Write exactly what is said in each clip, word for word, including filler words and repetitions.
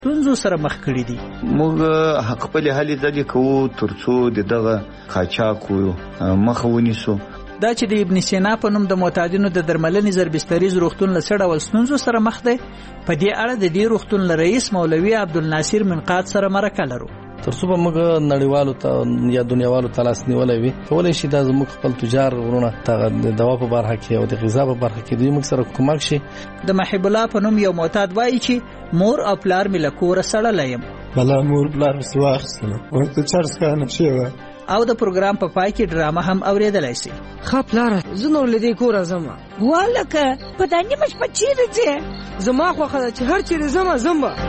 ستونزو سره مخ کړي دي. موږ حق په لحاظ د کوو ترڅو دغه قاچاق مخه ونیسو. دا چې د ابن سینا په نوم د معتادینو د درملنې ضربستریز روغتون له څه ډول ستونزو سره مخ دی، په دې اړه د دې روغتون له رئیس مولوي عبدالناصر منقاد سره مرکه لرو. ترڅو به موږ نړیوالو ته یا دنیاوالو ته لاس نیولی وي، کولی شي دا زموږ خپل تجار ورونه د دوا په برخه کې او د غذا په برخه کې دوی موږ سره کومک شي. د محب الله په نوم یو معتاد وایي چې مور او پلار مې له کوره سړلی یم. بله مور پلار مې واخیستلم ورته چرس کانه شوه. او د پروګرام په پای کې ډرامه هم اورېدلی شي. ښه پلاره زه نور له دې کوره ځم. والکه په دا نیمه شپه چیرې ځې؟ زما خوښه ده چې هر چیرې ځم ځم به.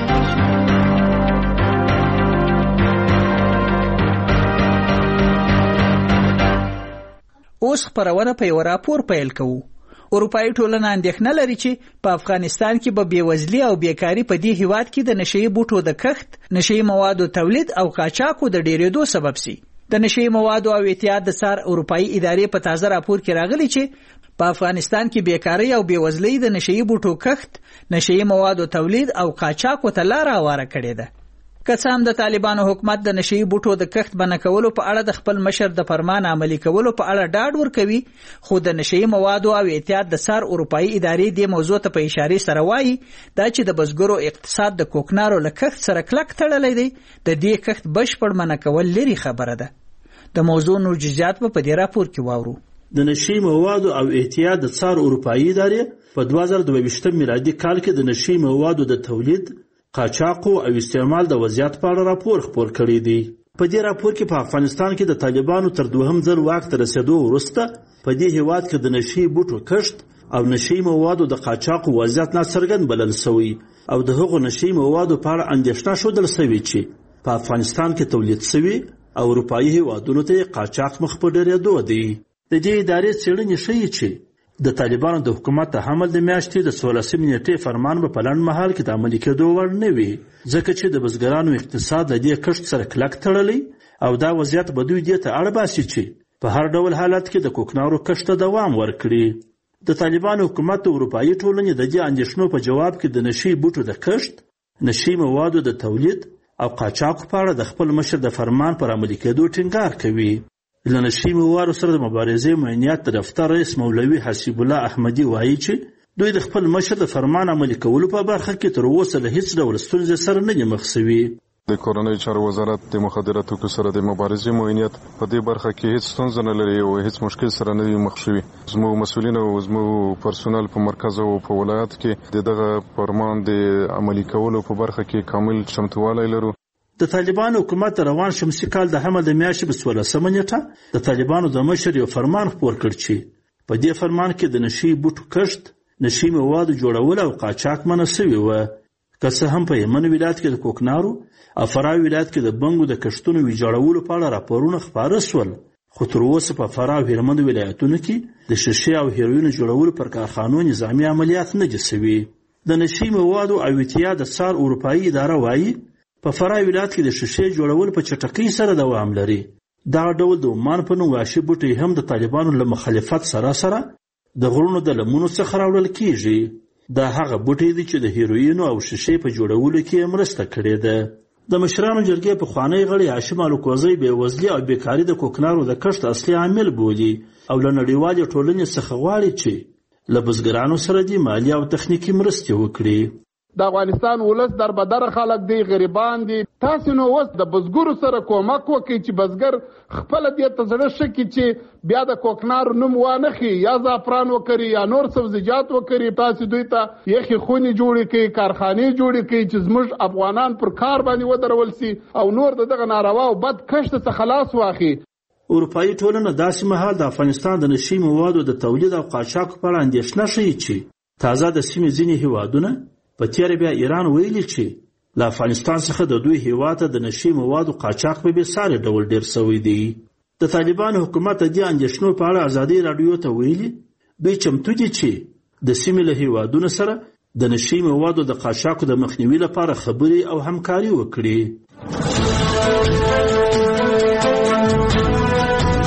اوس خپرونه په یو راپور پیل کوو. اروپایي ټولنه اندېښنه لري چې په افغانستان کې به بېوزلي او بیکاري په دې هیواد کې د نشهیي بوټو د کښت، نشهیي موادو تولید او قاچاقو د ډېرېدو سبب سي. د نشهیي موادو او احتیاط د څار اروپایي ادارې په تازه راپور کې راغلي چې په افغانستان کې بیکاري او بېوزلي د نشهیي بوټو کښت، نشهیي موادو تولید او قاچاقو ته لاره هواره کړې ده. که څه هم د طالبانو حکومت د نشهیي بوټو د کښت بنه کولو په اړه د خپل مشر د فرمان عملي کولو په اړه ډاډ ورکوي، خو د نشهیي موادو او احتیاط د څار اروپایي ادارې دې موضوع ته په اشارې سره وایي دا چې د بزګرو اقتصاد د کوکنارو له کښت سره کلک تړلی دی، د دې کښت بشپړ منع کول لري خبره ده. د موضوع نور جزئیات په دې راپور کې واورو. د نشهیي موادو او احتیاط د څار اروپایي ادارې په دوه زره دوه ویشتم میلادي کال کې د نشهیي موادو د تولید، قاچاقو او استعمال د وضعیت په اړه راپور خپور کړی دی. په دې راپور کې په افغانستان کې د طالبانو تر دوهم ځل واک ته رسېدو وروسته په دې هیواد کې د نشهیي بوټو کښت او نشهیي موادو د قاچاقو وضعیت ناڅرګند بلل سوی او د هغو نشهیي موادو په اړه اندېښنه ښودل سوې چې په افغانستان کې تولید سوي او اروپایي هیوادونو ته قاچاق مخ په ډېرېدو دی. د دې ادارې څېړنې ښیي چې د طالبانو د حکومت د حمل د میاشتې د څوارلسمې نیټې فرمان به په لنډ مهال کې د عملي کېدو وړ نه وي، ځکه چې د بزګرانو اقتصاد له دې کښت سره کلک تړلی او دا وضعیت به دوی دې ته اړ باسي چې په هر ډول حالت کې د کوکنارو کښت ته دوام ورکړي. د طالبانو حکومت د اروپایي ټولنې د دې اندېښنو په جواب کې د نشهیي بوټو د کښت، نشهیي موادو د تولید او قاچاقو په اړه د خپل مشر د فرمان پر عملي کېدو ټینګار کوي. له نشهیي موادو سره د مبارزې معینیت د دفتر رئیس مولوي حسیب الله احمدي وایي چې دوی د خپل مشر د فرمان عملي کولو په برخه کې تر اوسه له هیڅ ډول ستونزې سره نه دي مخ سوي. د کورنۍ چارو وزارت د مخدره توکو سره د مبارزې معینیت په دې برخه کې هیڅ ستونزه نه لري او هیڅ مشکل سره نه دی مخ شوي. زموږ مسؤلین او زموږ پرسونل په مرکز او په ولایت کې دغه فرمان د عملي کولو په برخه کې کامل چمتووالی لرو. د طالبانو حکومت روان شمسي کال د حمل د میاشتې په څوارلسمه نیټه د طالبانو د مشر یو فرمان خپور کړ چې په دې فرمان کې د نشهیي بوټو کښت، نشهیي موادو جوړول او قاچاق منع سوي وه. که څه هم په یمن ولایت کې د کوکنارو او فراه ولایت کې د بنګو د کښتونو ویجاړولو په اړه راپورونه خپاره سول، خو تر اوسه په فراه او هلمند ولایتونو کې د شیشې او هیروینو جوړولو پر کارخانو نظامي عملیات نه دي سوي. د نشهیي موادو او احتیاط د څار اروپایي اداره وایي په فراه ولایت کې د شیشې جوړول په چټکۍ سره دوام لري. دا ډول د عمان په نوم وحشي بوټي هم د طالبانو له مخالفت سره سره د غرونو د لمنو څخه راوړل کیږي. دا هغه بوټي دي چې د هیروینو او شیشې په جوړولو کې مرسته کړې ده. د مشرانو جرګې پخوانی غړي هاشم الوکوزی بېوزلي او بیکاري د کوکنارو د کښت اصلي عامل بولي او له نړیوالې ټولنې څخه غواړي چې له بزګرانو سره دې مالي او تخنیکي مرستې وکړي. د افغانستان ولس در بدر خلک دی، غریبان دي. تاسو نو اوس د بزګرو سره کومک وکړئ چې بزګر خپل دې ته زړه ښه کړي چې بیا د کوکنارو نوم وانخلي، یا زعفران وکړي یا نور سبزیجات وکړي. تاسو دوی ته یخې خونې جوړې کړئ، کارخانې جوړې کړئ چې زموږ افغانان پر کار باندې ودرول سي او نور دغه ناروا او بد کښت څخه خلاص واخلي. اروپایي ټولنه داسې مهال د افغانستان د نشهیي موادو د تولید او قاچاق په اړه اندېښنه ښیي چې تازه د سیمې ځینې هیوادونه په تېره بیا ایران ویلي چې له افغانستان څخه د دوی هیواد ته د نشهیي موادو قاچاق په بېساري ډول ډېر سوی دی. د طالبانو حکومت د دې اندېښنو په اړه ازادي راډیو ته ویلي دوی چمتو دي چې د سیمې له هیوادونو سره د نشهیي موادو د قاچاقو د مخنیوي لپاره خبرې او همکاري وکړي.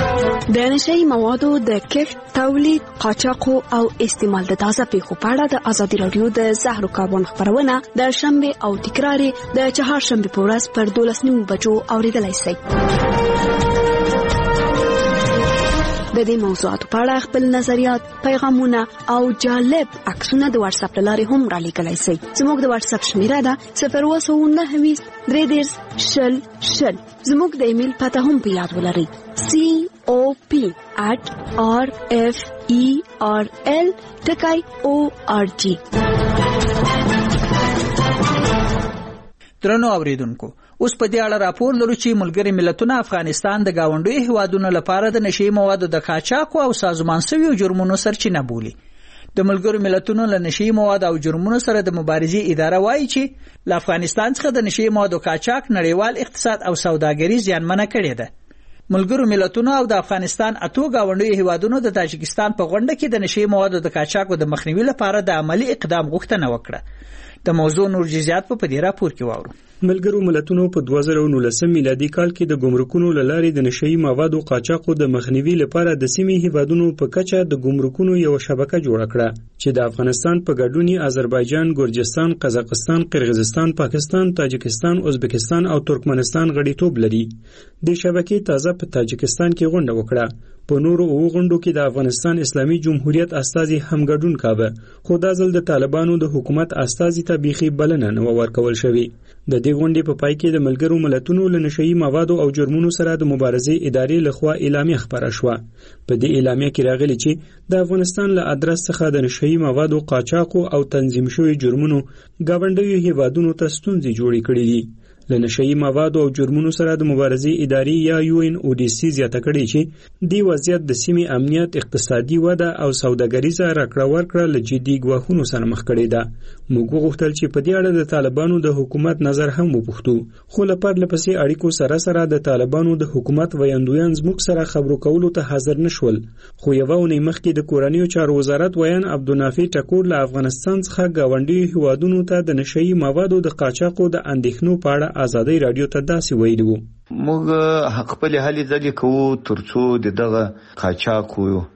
د نشئی موادو د کښت، تولید، قاچاق او استعمال د تازه پیښو په اړه د ازادي رادیو د زهرو کاربن خبرونه د شنبه او تکرار د چهارشنبه په ورځ پر دولس نیمو بجو اوریدلای شئ. د دې موضوعاتو په اړه خپل نظریات، پیغامونه او جالب عکسونه د واتس اپ لارې هم را لیږلی شئ. زموږ د واتس اپ شمیره ده صفر اووه سوه نهه ویشت درې دېرش شل شل. زموږ د ایمیل پته هم په یاد ولرئ: سی او پی at r f e r l ټکی او ار جی. درنو اوریدونکو، اوس په دې اړه راپور لرو چې ملګری ملتونه افغانستان د گاونډي هیوادونو لپاره د نشئی موادو د قاچاق او سازمان شویو جرمونو سرچینه بولي. د ملګرو ملتونو له نشئی موادو او جرمونو سره د مبارزې اداره وایي چې له افغانستان څخه د نشئی موادو قاچاق نړیوال اقتصاد او سوداګري زیانمنه کړې ده. ملګرو ملتونو او د افغانستان اتو گاونډي هیوادونو د تاجکستان په غونډه کې د نشئی موادو د قاچاق د مخنیوي لپاره د عملی اقدام غوښتنه وکړه. د موضوع نور جزئیات په دې راپور کې واورو. ملګرو ملتونو په دوه زره او نولسم میلادي کال کې د ګمرکونو لارې د نشئی موادو قاچاق د مخنیوي لپاره د سیمې هیوادونو په کچه د ګمرکونو یو شبکه جوړ کړه چې د افغانستان په ګډون آذربایجان، ګورجستان، قزاقستان، قرغیزستان، پاکستان، تاجکستان، ازبکستان او ترکمنستان غړیتوب لري. د شبکې تازه په تاجکستان کې غونډه وکړه. په نورو او غونډو کې د افغانستان اسلامي جمهوریت استازي هم ګډون کاوه، خو دا ځل د طالبانو د حکومت استازي ته بیخي بلنه نه ورکول شوې. د دې غونډې په پای کې د ملګرو ملتونو له نشئی موادو او جرمونو سره د مبارزې ادارې لخوا اعلامیه خبره شوه. په دې اعلامیه کې راغلي چې د افغانستان له ادرس څخه د نشئی موادو قاچاق او تنظیم شوی جرمونو ګاونډیو هیوادونو ته ستونزې جوړې کړې دي. له نشئی موادو او جرمونو سره د مبارزې ادارې یا یو ان او ډي سي زیاته کړې چې دی وضعیت د سیمې امنیت، اقتصادي وده او سوداګریزه راکړه ورکړه له جدي ګواښونو سره مخ کړې ده. موږ غوښتل چې په دې اړه د طالبانو د حکومت نظر هم وپوښتو، خو له پرله پسې اړیکو سره سره د طالبانو د حکومت ویاندویان زموږ سره خبرو کولو ته حاضر نشول. خو یوه اونۍ مخکې د کورنیو چارو وزارت ویان عبدالنافع ټکور له افغانستان څخه ګاونډیو هیوادونو ته د نشئی موادو د قاچاقو د اندېښنو په اړه ازادي رادیو ته داسې ویلي وو: موږ خپل هلې ځلې کوو ترڅو د دغه قاچاق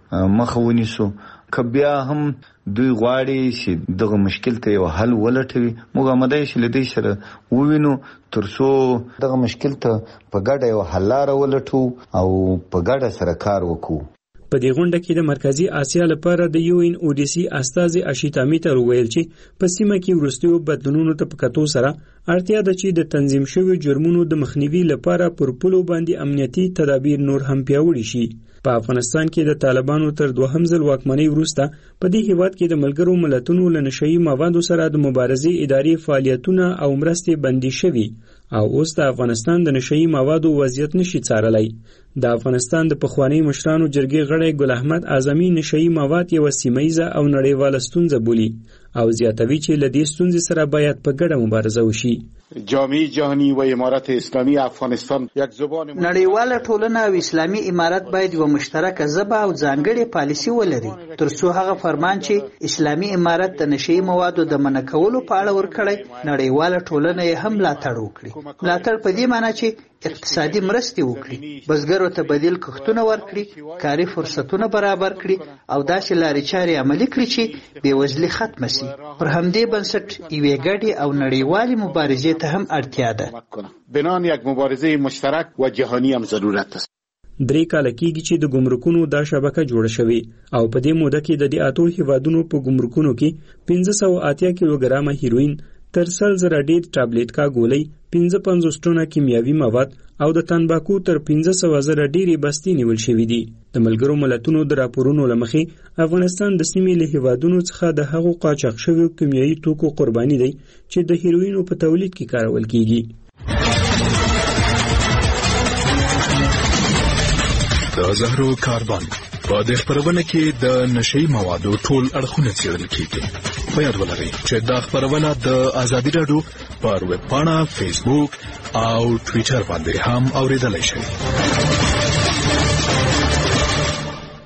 مخه ونیسو. که بیا هم دوی غواړي چې دغه مشکل ته یو حل ولټوي، موږ آماده یو چې له دوی سره ووینو ترڅو دغه مشکل ته په ګډه یو حل لاره ولټو او په ګډه سره کار وکړو. په دې غونډه کې د مرکزی اسیا لپاره د یو ان او ډي سي استازي اشیتامی ته ویل چې په سیمه کې وروستیو بدلونونو ته په کتو سره اړتیا ده چې د تنظیم شویو جرمونو د مخنیوي لپاره پر پلو باندې امنیتي تدابیر نور هم پیاوړي شي. په افغانستان کې د طالبانو تر دوهم ځل واکمنۍ وروسته په دې هیواد کې د ملګرو ملتونو له نشئی موادو سره د مبارزې ادارې فعالیتونه او مرستې بندي شوي او اوس د افغانستان د نشئی موادو وضعیت نشي څارلی. د افغانستان د پخوانی مشرانو جرګې غړی ګل احمد اعظمي نشئی مواد یو سیمه‌ایزه او نړیواله ستونزه بولي او زیاتوي چې له دې ستونزې سره باید په ګډه مبارزه وشي. جامعه جهانی و امارت اسلامی افغانستان یک زبان نړیواله ټولنه او اسلامي امارت باید یو مشترکه ژبه او ځانګړې پالیسي ولري ترڅو هغه فرمان چې اسلامي امارت د نشئی موادو د منع کولو په اړه ورکړی نړیواله ټولنه یې هم ملاتړ وکړي. ملاتړ په دې معنی چې اقتصادي مرستې وکړي، بزګرو ته بدیل کښتونه ورکړي، کاري فرصتونه برابر کړي او داسې لارې چارې عملي کړي چې بېوزلي ختمه شي. پر همدې بنسټ یوې ګډې او نړیوالې مبارزې ته هم اړتیا ده. بنان یک مبارزه مشترک و جهانی هم ضرورت است. درې کاله کېږي چې د ګمرکونو دا شبکه جوړه شوې او په دې موده کې د دې اتو هیوادونو په ګمرکونو کې پنځه سوه اتیا کیلوګرامه هیروین، تر سل زره ډېر ټابلیټکا ګولۍ، پنځه پنځوس ټنه کیمیاوي مواد او د تنباکو تر پنځه سوه زره ډېرې بستې نیول شوې دي. د ملګرو ملتونو د راپورونو له مخې افغانستان د سیمې له هیوادونو څخه د هغو قاچاق شویو کیمیاوي توکو قرباني دی چې د هیروینو په تولید کې کارول کیږي. د زهرو کاربن په دې خبرونه کې د نشئی موادو ټول اړخونه څېړل کیږي. په یاد ولرئ چې دا خبرونه د ازادي رادیو پر ویب پاڼه، فیسبوک او ټویټر باندې هم اوریدلای شئ.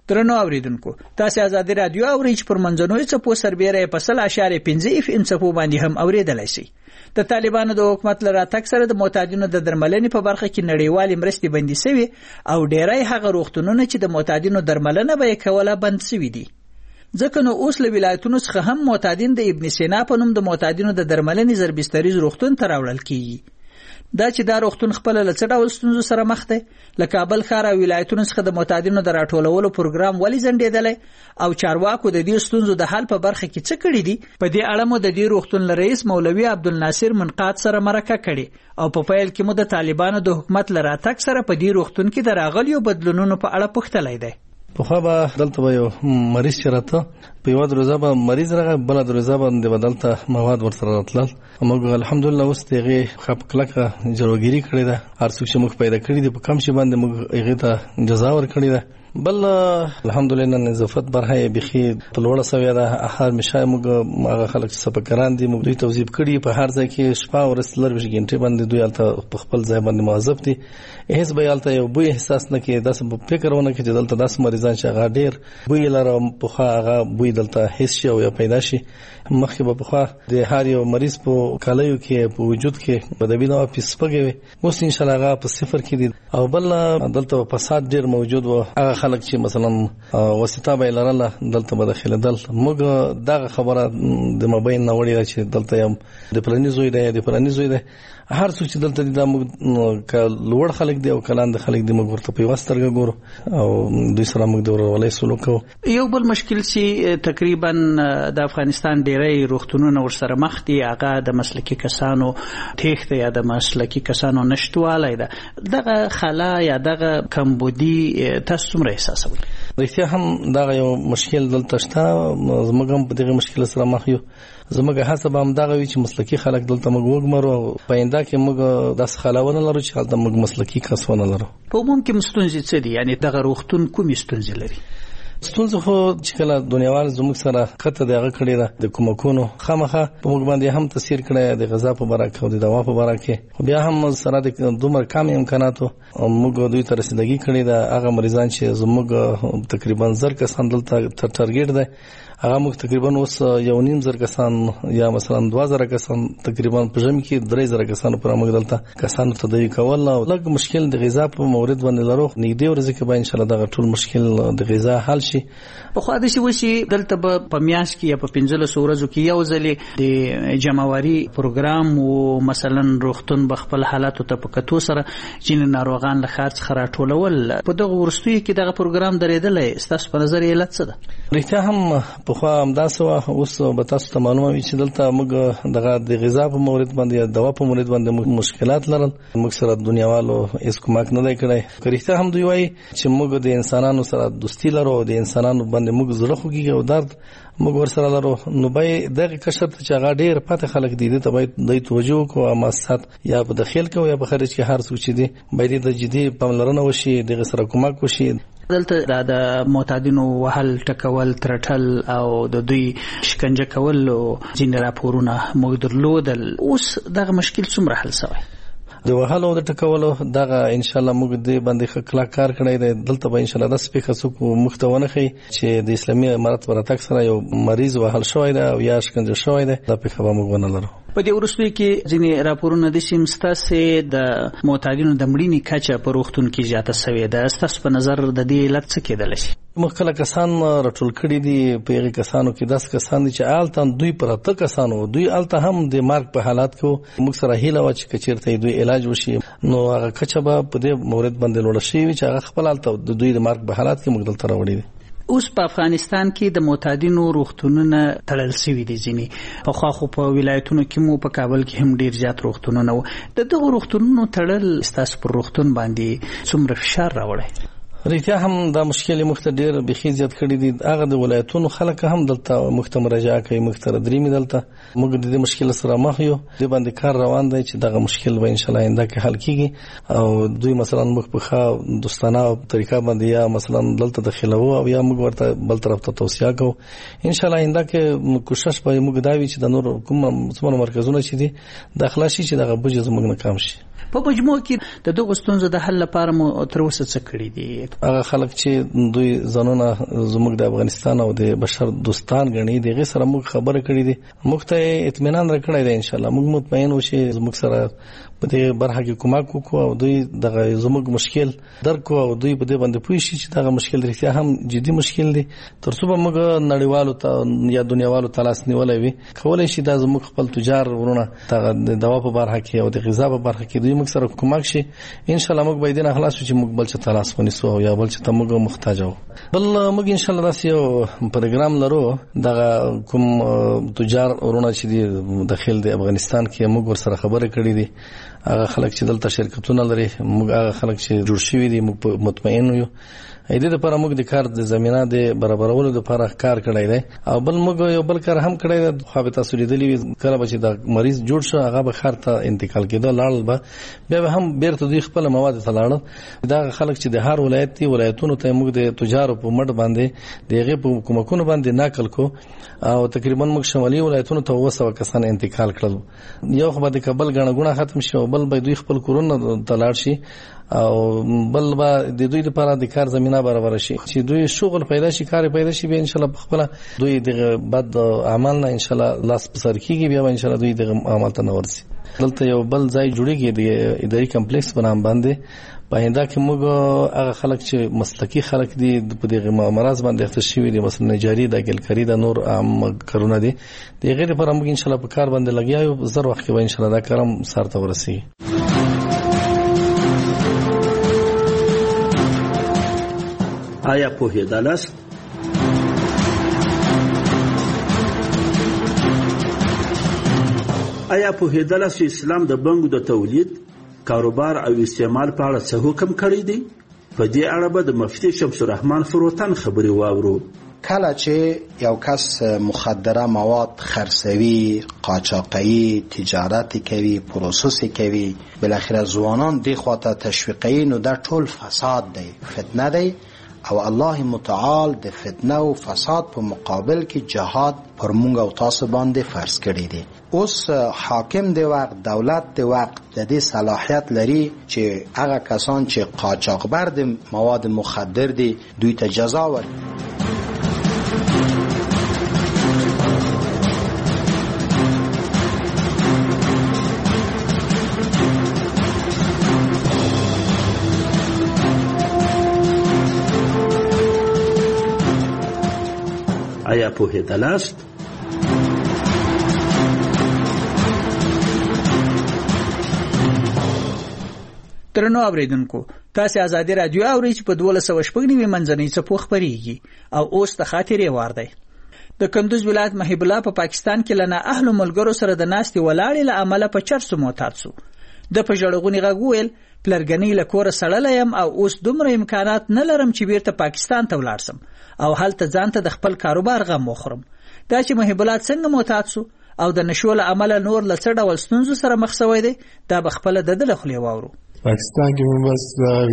درنو اوریدونکو تاسو آزادي رادیو اورئ چې پر منځنوي څپو سربېره په سل اشاریه پنځه اف ام څپو باندې هم اوریدلای شئ. د طالبانو د حکومت لپاره تک سره د معتادینو د درملنې په برخه کې نړیوالې مرستې بندي شوي او ډېری هغه روغتونونه چې د معتادینو درملنه به کوله بند شوي دي. ځکه نو اوس له ولایتونو څخه هم معتادین د ابن سینا په نوم د معتادینو د درملنې زربستریز روغتون ته راوړل کیږي. دا چې دا روغتون خپل له څه ډول ستونزو سره مخ دی، له کابل ښار او ولایتونو څخه د معتادینو د راټولولو پروګرام ولې ځنډېدلی او چارواکو د دې ستونزو د حل په برخه کې څه کړي دي، په دې اړه مو د دې روغتون رئیس مولوي عبدالناصر منقاد سره مرکه کړې او په پیل کې مو د طالبانو د حکومت له راتګ سره په دې روغتون کې د راغلیو بدلونونو په اړه پوښتلی دی. په خو به دلته به یو مریض چې راته په یو دروازه به مریض راغی، بل دروازه باندې بدلته مواد ورسره راتلل. موږ الحمدلله اوس دغه خپ کلکه جوړګيري کړې ده، هر څوک چې موږ پیدا کړی دی په کم شي باندې موږ هغه ته جزا ور کړی ده. بل الحمدلله نظافت برخه بخي په لوړه سویا ده. هر مشه موږ هغه خلک چې سپکران دي موږ دوی توظیف کړي په هر ځای کې شپه او ورځ لږ غنټه باندې دوی الته په خپل ځای باندې موظف دي. هیڅ به الته یو بوی احساس نه کوي، داس په فکر ونه کې چې دلته داس مریضان چې هغه ډیر بوی لاره په خو هغه بوی دلته هیڅ شي او یا پیدا شي. مخکې به په خو د هر یو مریض په کالیو کې په وجود کې بدبی نه واپس پګوي، اوس ان شاء الله هغه په صفر کې دي. او بل دلته فساد ډیر موجود و، هغه خلک چې مثلا واسطه به لرله دلته به داخله دل موږ دغه خبره د مبین نه وړي چې دلته یم د پلاني زوی دی د پلاني زوی دی هر څوک چې دلته د موږ لوړ خلک دی او کلان د خلک دی موږ ورته په واسترګه ګورو او دوی سره موږ د ورولې سلوک کوو. یو بل مشکل چې تقریبا د افغانستان ډیری روغتونونه ورسره مخ دي هغه د مسلکي کسانو تېښته یا د مسلکي کسانو نشټوالی ده. دغه خلا یا دغه کمبودي تاسو څومره احساسوئ؟ رښتیا هم دغه یو مشکل دلته شته، زموږ هم په دغه مشکل سره مخ یو. زموږ هڅه به همدغه وي چې مسلکي خلک دلته موږ وګمرو او په آینده کې موږ داسې خلاونه لرو چې هلته موږ مسلکي کسونه لرو. په عموم کې ستونزې څه دي؟ یعنې دغه روغتون کومې ستونزې لري؟ ستونزه خو چې کله دنیاوال زموږ سره خطه دغه کړی ده د کومکونو خامخه په موږ باندې هم تاثیر کړی د غذا په برکه او د دوا په برکه، خو بیا هم سره د دومره کم امکاناتو موږ دوی ته رسیدګي کړی ده. هغه مریضان چې زموږ تقریبا زر کسان دلته تر ټارګټ ده هغه موږ تقریبا اوس یو نیم زر کسان یا مثلا دوه زره کسان تقریبا په ژمي کې درې زره کسان پر موږ دلته کسان تداوی کول او لږ مشکل د غذا په مورد باندې لرو. نږدې ورځې کې به ان شاء الله دغه ټول مشکل د غذا حل شي. په خو د شي وشي دلته په میاش کې یا په پنځلس ورځو کې یو ځلې د جمعواري پروګرام او مثلا روغتون بخپل حالاتو ته په کتو سره چې ناروغان له خارج څخه راټولول په دغه ورستوي کې دغه پروګرام درېدلی، ستاسو په نظر یې لڅ ده؟ رښتیا هم په خو همداسې وه. اوس به تاسو ته معلومه وي چې دلته موږ دغه د غذا په مورد باندې یا دوا په مورد باندې مشکلات لرل. موږ سره دنیاوالو هیڅ کومک نه دی کړی. که رښتیا هم دوی وایي چې موږ د انسانانو سره دوستي لرو او د انسانانو باندې موږ زړه خوږي او درد موږ ورسره لرو، نو به دغه کشر ته چې هغه ډېر پاتې خلک دي دې ته باید دوی توجه وکړو او ماسات یا په داخل کې یا په خارج کې هر څوک چې دي باید د جدي پاملرنه وشي، دغه سره کومک وشي. دلته د معتادینو وهل ټکول ترټل او د دوی شکنجه کول او ځینې راپورونه موږ درلودل، اوس دغه مشکل څومره حل شوی؟ د وهلو د ټکولو دغه ان شاء الله موږ دې باندې کلک کار کړی دی. دلته به ان شاء الله د سپیکر څوک مختونه خي چې د اسلامي امارت براتک سره یو مریض وهل شوی دی او یا شکنجه شوی دی، دا په خبره موږ ونه لرو. په دې ورستوي کې ځینې راپورونه د سیم ستاسو د معتادینو د مړینې کچه په روغتون کې زیاته شوې ده. ستاسو په نظر د دې علت څه کېدلی شي؟ مخکله کسان راټول کړي دي، په هغه کسانو کې داس کسان دي چې آلته دوی پر اته کسانو دوی آلته هم د مارک په حالات کې موږ سره هیله و چې کچیرته دوی علاج وشي، نو هغه کچه به په دې مورد باندې لوړ شي چې هغه خپل آلته د دوی د مارک په حالات کې موږ دلته راوړي دي. اوس په افغانستان کې د معتادینو روغتونونه تړل شوي دي. ځینې په خو په ولایتونو کې مو په کابل کې هم ډیر زیات روغتونونه و. د دغه روغتونونو تړل ستاسو پر روغتون باندې څومره فشار راوړي؟ رښتیا هم دا مشکل مخته ډیر بخي زیات کړی دي. هغه د ولایتونو خلک هم دلته مخته مراجعه کوي، مخته درېمې دلته موږ د دې مشکل سره مخ یو. د باندې کار روان دی چې دغه مشکل به ان شاء الله آینده کې حل کیږي او دوی مثلا موږ په ښه دوستانه طریقه باندې یا مثلا دلته داخلو او یا موږ ورته بل طرف ته توصیه کوو. ان شاء الله آینده کې کوشش به موږ دا وي چې د نور کوم څومره مرکزونه چې دي داخله شي چې دغه بوجه زموږ نه کم شي. په مجموع کې د دغه ستونزو د حل لپاره مو تر اوسه څه کړی دي؟ شوی هغه خلک چې دوی ځانونه زموږ د افغانستان او د بشر دوستان غني دغه سره موږ خبره کړې دي موږ ته اطمینان راکړی دی ان شاء الله موږ مطمئن و چې زموږ سره په دې برخه کې کومک وکړو او دوی دغه زموږ مشکل درک او دوی په دې باندې پوه شي چې دغه مشکل رښتیا هم جدي مشکل دی ترڅو به موږ نړیوالو ته یا دنیاوالو ته لاس نیولای وي کولای شي دا زموږ خپل تجار ورونه دغه د دوا په برخه کې او د غذا په برخه کې دوی موږ سره کومک شي ان شاء الله موږ به دې نه خلاص شو چې موږ بل څه تلاش ونیسو او یا بل څه ته موږ محتاج وو بل موږ ان شاء الله داسې یو پروګرام لرو دغه کوم تجار ورونه چې د داخل د افغانستان کې موږ ور سره خبره کړې دي هغه خلک چې دلته شرکتونه لري موږ هغه خلک چې جوړ شوي دي موږ مطمئن یو اېدې لپاره موږ د کار د زمينه د برابرولو لپاره کار کړی دی او بل موږ یو بل کار هم کړی دی خو به تاسو لیدلې کله چې د مریض جوړ شو هغه به خار ته انتقال کېده لاړ به بیا به هم بیرته دوی خپل مواد ته لاړل دا خلک چې د هر ولایت دی ولایتونو ته موږ د تجارو په مټ باندې دغه په کومکونو باندې ناقل کو او تقریبا موږ شمالي ولایتونو ته وسو کسان انتقال کړل یو خو به د کابل غنغونه ختم شي او بل به دوی خپل کورونه ته لاړ شي او بل به د دوی لپاره د کار زمينه برابر شي چې دوی شغل پیدا شي کار پیدا شي به ان شاء الله خپل دوی د بد اعمال نه ان شاء الله لاس په سر کیږي بیا ان شاء الله دوی د عمل ته نورسي دلته یو بل ځای جوړیږي د اداري کمپلیکس په نام باندې په هنده کې موږ هغه خلک چې مسلکی خلک دي په دغه مرز باندې اخته شوی دي مثلا نجاری د ګلکری د نور عام کارونه دي د غیر پر موږ ان شاء الله په کار باندې لګیاو زر وخت به ان شاء الله دا کارم سارته ورسي آیا پوهېدلاست آیا پوهېدلاست چې اسلام د بنګو د تولید کاروبار او استعمال په اړه څه حکم کړی دی په دې اړه به د مفتي شمس الرحمن فروتن خبري واورو کله چې یو کس مخدره مواد خرڅوي قاچاقي تجارت کوي پروسس کوي بالاخره ځوانان دې خواته تشویقي نو دا ټول فساد دی فتنه دی او الله متعال د فتنه او فساد په مقابل کې جهاد پر مونږ او تاسو باندې فرض کړی دی اوس حاکم دی وقت دولت دی وقت د دې صلاحیت لري چې هغه کسان چې قاچاقبر د مواد مخدر دي دوی ته جزا ورکړي آیا پوهېدلاست درنو اوریدونکو تاسو ازادي رادیو اورئ چې په دوه سوه شپږ نوي منځنۍ څپو خبريږي او اوس د خاطرې وار دی د کندوز ولایت محب الله په پا پاکستان کې لنا اهل ملګرو سره د ناستي ولاړې له عمله په چرسو معتاد شو د پژړغونی غوول پلرګنی له کور سړلیم او اوس دومره امکانات نه لرم چې بیرته پاکستان ته ولاړ سم او هلته ځانته د خپل کاروبار غم مخرم دا چې محب الله څنګه معتاد شو او د نشول عمله نور لڅ ډول ستونزو سره مخ شوی دی دا بخپل د دل خلی واورو پاکستان کې مې بس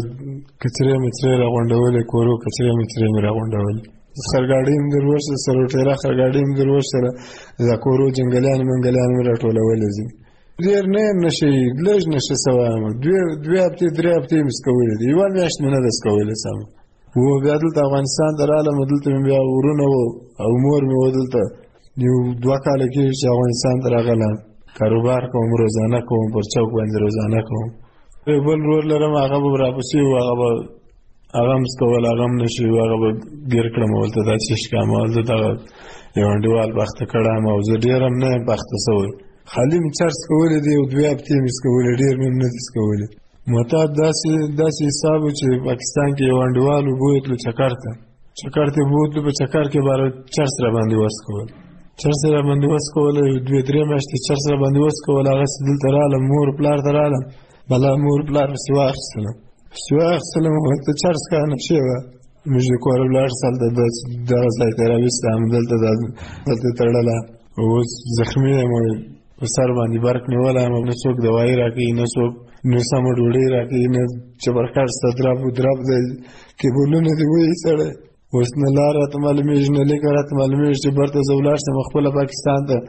کچره متره راغونډولې کورو کچره متره مې راغونډولې خرګاډي هم دروښه سره ټیرا خرګاډي هم دروښه دا کورو جنگلیان منګلیان مې راټولولې زی ډیر نه نشي لږ نشي سوام دوی دوی هفته درې هفته مسکولې دی یو میاشت نه ده سکولې سم وو بیا د افغانستان دراله مدلته بیا ورونه او مور مې ودلته یو دوه کال کې چې افغانستان راغله کاروبار کوم روزانه کوم پر چوک باندې روزانه کوم بل رول لرم هغه به راپسې و هغه به هغه مسکول هغه نشي هغه به ګیر کړم ولته دا چې شکامل دا یو انډیوال وخت کړم او زه ډیرم نه وخت سوې خالی می چرس کولې دی او دوی هفته می سکولې ډیر مې نه سکولې معتاد داسې داسې حساب چې پاکستان کې یو انډیوال وګورل چکرته چکرته بوتلو په چکر کې بار چرس را باندې وسکول چرس را باندې وسکول دوی درې میاشتې چرس را باندې وسکول هغه دل تراله مور پلار تراله بلا مور پلار سوا اخسلم سوا اخسلم وقت چرس کنه شوه موږ کور بلار سال د د ځای تراويست هم دلته دلته تړله او زخمی مو په سر باندې برک نیول هم نه څوک دوايي راکې نه څوک نو سم ډوډۍ راکې نه چبرکار ستراب دراب دې کې بولونه دی وې سره اوس نه لار ته معلومې نه لیکره ته معلومې چې برته زولار سم خپل پاکستان ته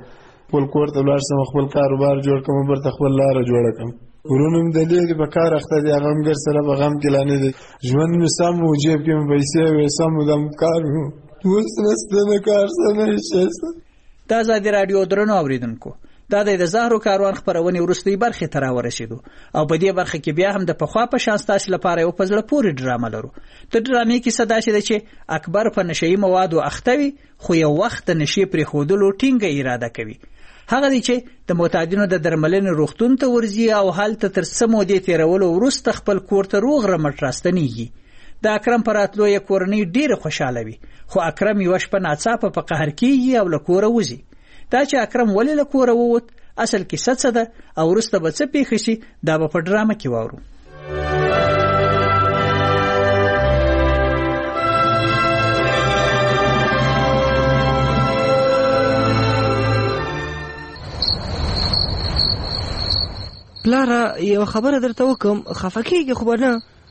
خپل کور ته لاړ شم خپل کاروبار جوړ کړم برته خپل لاره جوړه کړم ورونو مې د لرې په کار اخته دي هغه هم ګر سره په غم کې لا نه دی ژوند مې سم و جیب کې مې پیسې وې سم و دم کار و اوس نسته نه کار څه نه شي دا ازادي راډیو درنو اوریدونکو دا د زهرو کاروان خبرونه ورستۍ برخه ته راورسېدو او په دې برخه کې بیا هم د پخوا په شان ستاسو لپاره یو پزله پوری ډرامه لرو د ډرامې کې صدا شي چې اکبر په نشئی موادو اختوي خو یو وخت د نشي پرې خودلو ټینګه اراده کوي هغه دی چې د معتادینو د درملنې روغتون ته ورځي او حالت تر سمو دې تیرولو وروسته خپل کور ته روغ رمټ راستنیږي د اکرم پراتلو یې کورنۍ ډیره خوشاله وي خو اکرم یو شپه ناڅاپه په قهر کېږي او له کوره وځي دا چې اکرم ولې له کوره ووت اصل کیسه څه ده او وروسته به څه پیښ شي دا به په ډرامه کې واورو پلاره یو خبره درته وکم خفه کېږي خو به نه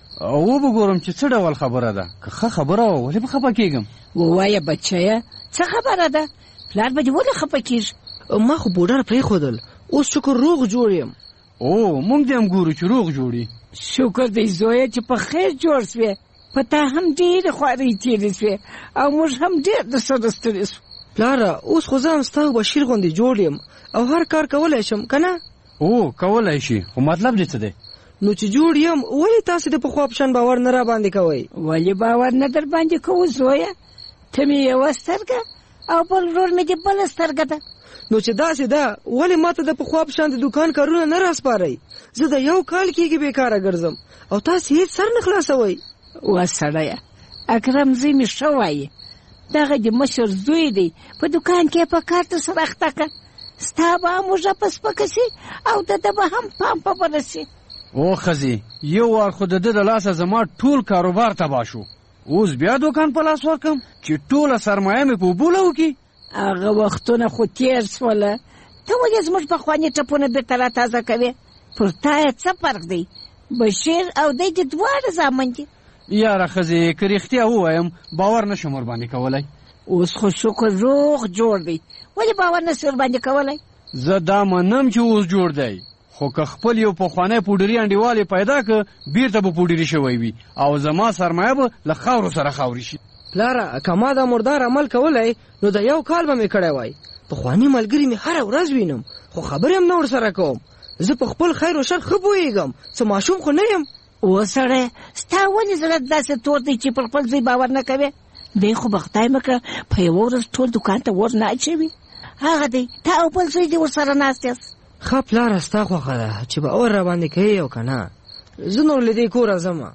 او وګورم چې څه ډول خبره ده که ښه خبره وه ولې به خفه کېږم ووایه بچیه څه خبره ده پلار به دې ولې خفه کېږي ما خو بوډر پرېښودل اوس شکر روغ جوړ یم او موږ دې هم ګورو چې روغ جوړي شکر دی زویه چې په خیر جوړ سوې په تا هم ډېرې خوارۍ تېرې سوې او موږ هم ډېر درسره ستړي سو پلاره اوس خو زه هم ستا او بشیر غوندې جوړ یم او هر کار کولی شم که نه او کولی شي خو مطلب دې څه دی نو چې جوړ یم ولې تاسې د پخوا په شان باور نه را باندې کوئ ولې باور نه در باندې کوو زویه ته مې یوه سترګه او بل ورور مې دې بله سترګه ده نو چې داسې ده ولې ماته د پخوا په شان د دوکان کارونه نه راسپارئ زه د یو کال کېږي بېکاره ګرځم او تاسې هېڅ سر نه خلاصوئ وا سړیه اکرم زوی مې ښه وایي دغه د مشر زوی دی په دوکان کې په کار ته سره اخته که ستا به هم اوږه په سپکه سي او د ده به هم پام په بله سي او ښځې یو وار خو د ده د لاسه زما ټول کاروبار تباه شو اوس بیا دوکان په لاس ورکم چې ټوله سرمایه مې په اوبو لوکي هغه وختونه خو تېر سوله ته ولې زموږ پخواني ټپونه بېرته راتازه کوې پر تا یې څه فرق دی بشیر او دی د دواړه زامن دي یاره ښځې که رښتیا ووایم باور نشم ورباندې کولی اوس خو شکر روغ جوړ دی ولې باور نسي ورباندې کولی زه دا منم چې اوس جوړ دی خو که خپل یو پخوانی پوډري انډیوال پیدا که بیرته به پوډري شوی وي او زما سرمایه به له خاورو سره خاوري شي پلاره که ما دا مردار عمل کولی نو د یو کال به مې کړی وای پخواني ملګري مې هره ورځ وینم خو خبرې هم نه ورسره کوم زه په خپل خیر و شر ښه پوهېږم څه ماشوم خو نه یم اوه سړی ستا ولې زړه داسې تور دی چې پر خپل ځای باور نه کوې دی خو به خدای مه کړه په یوه ورځ ټول دوکان ته ور نه اچوي هغه دی تا او بل زوی دې ورسره ناست یاست ښه پلاره ستا خوښه ده چې باور راباندې کوې او که نه زه نور له دې کوره ځمه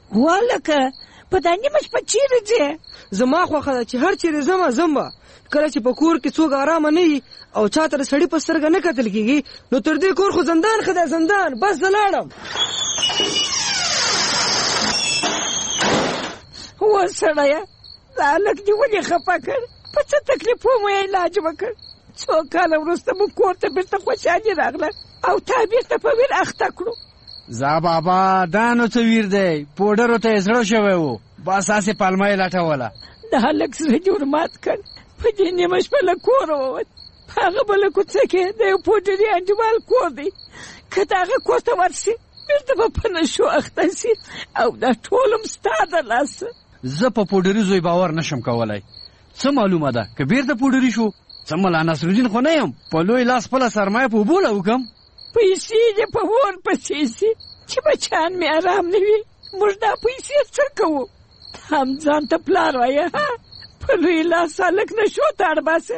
والکه په دا نیمه شپه چیرې ځې زما خوښه ده چې هر چیرې ځمه ځم به کله چې په کور کې څوک ارامه نه وي او چا ته د سړي په سترګه نه کتل کېږي نو تر دې کور خو زندان ښه دی زندان بس زه لاړم و سړیه دا هلک دې ولې خفه کړ په څه تکلیف مو علاج وکړ څو کاله وروسته مو کور ته بېرته خوشحالي راغله او تا بېرته په ویر اخته کړو زه بابا دا نو څه ویر دی پوډرو ته یې زړه شوی و بس هسې پلمه یې لټوله د هلک زړه دې ور مات کړ په دې نیمه شپه له کوره ووت په هغه بله کوڅه کې د یو پوډري انډیوال کور دی که د هغه کور ته ورسي بېرته به په نشو اخته سي او دا ټول هم ستا د لاسه زه په پوډري زوی باور نشم کولی څه معلومه ده که بیرته پوډري شو څه ملا نصرالدین خو نه یم په لوی لاس خپله سرمایه په اوبو لوکم پیسې دې په اور پسې سي چې بچیان مې ارام نه وي موږ دا پیسې څه کوو هم ځان ته پلار وایه په لوی لاس هلک نشو ته اړباسه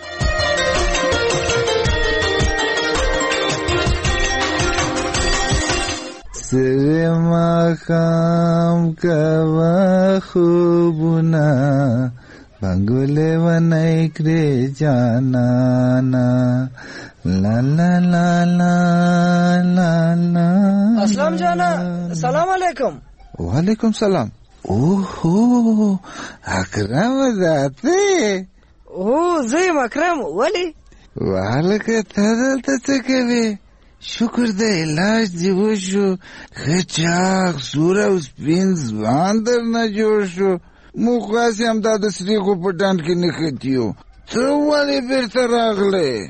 سر ماښام کوه خوبونه بنګولې ونی کړې جانانا لا لا لا لا لا لا اسلام جانا سلام علیکم وعلیکم سلام اوهو اکرم ذاته او زه یم اکرم ولې وهلکه ته دلته څه کوې شکر د علاج دې وشو ښه چاق سور او سپین ځوان درنه جوړ شو موږ خاصې همدا د سریغو په ډنډ کې نښتي یو ته ولې بېرته راغلی خو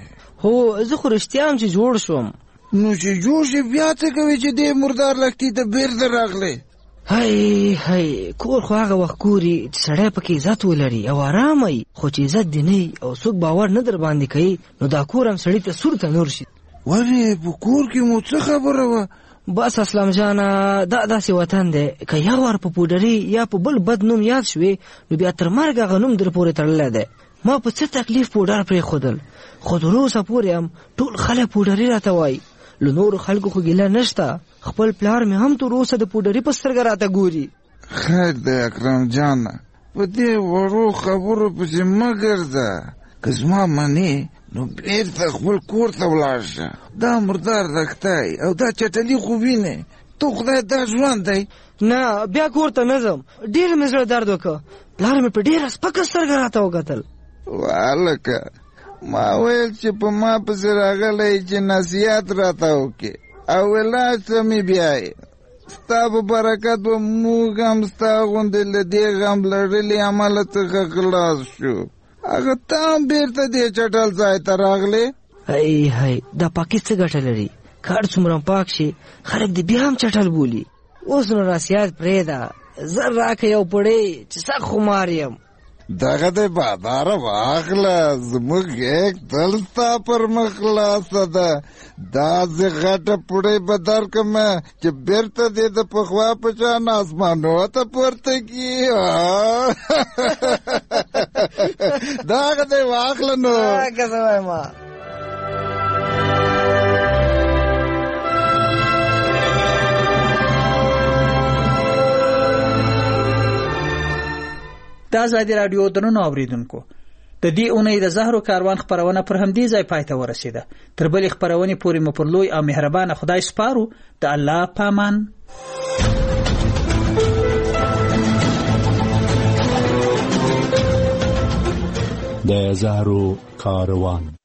هو زه خو رښتیا هم چې جوړ شوم. نو چې جوړ شي بیا څه کوي چې دې مردار لښتي ته بیرته راغلی؟ هی هی کور خو هغه وخت کوري چې سړی پکې عزت ولري او آرام وي، خو چې عزت دې نه او څوک باور نه در باندې کوي نو دا کور هم سړي ته سور تنور شي. ولې په کور کې مو څه خبره وه؟ بس اسلام جانه دا داسې وطن دی که یا وار په پوډري یا په بل بد نوم یاد شوې نو بیا تر مرګ هغه نوم در پورې تړلی دی. ما په څه تکلیف پوډر پرېښودل، خو تر اوسه پورې هم ټول خلک پوډري راته وایي. له نورو خلکو خو ګیله نشته، خپل پلار مې هم تر اوسه د پوډري په سترګه راته ګوري. خیر دی اکرم جانه، په دې وړو خبرو پسې مه ګرځه. که زما منې نو بیرته خپل کور ته ولاړ شه. دا مردار لښتی او دا چټلي خو وینې، تو خدای دا ژوند دی؟ نه بیا کور ته نه ځم، ډېر مې زړه درد وکړه. پلار مې په ډېره سپکه سترګه راته وکتل. والکه ما ویل چې په ما پسې راغلی چې نصیحت راته وکړې او علاج ته مې بیایې. ستا په برکت به موږ هم ستا غوندې له دې غم لړلي عمله څخه خلاص شو. هغه ته هم بیرته دې چټل ځای ته راغلی؟ هی هی دا پاکي څه ګټه لري؟ کار څومره پاک شي خلک دې بیا هم چټل بولي. اوس نو نصیحت پرېږده، زر راکړه یو پړی چې سخت خمار یم. دغه دی باداره واخله، زموږ یک تل ستا پر مخ خلاصه ده. داسې غټه پوړۍ به درکړمه چې بیرته دې د پخوا په شان اسمانو ته پورته کړي. دغه دی واخله نو. که څه وایم د ازادي راډیو درنو اوریدونکو، د دې اونۍ د زهرو کاروان خپرونه پر همدې ځای پای ته ورسېده. تر بلې خپرونې پورې مو پر لوی او مهربانه خدای سپارو. د الله پامان. د زهرو کاروان.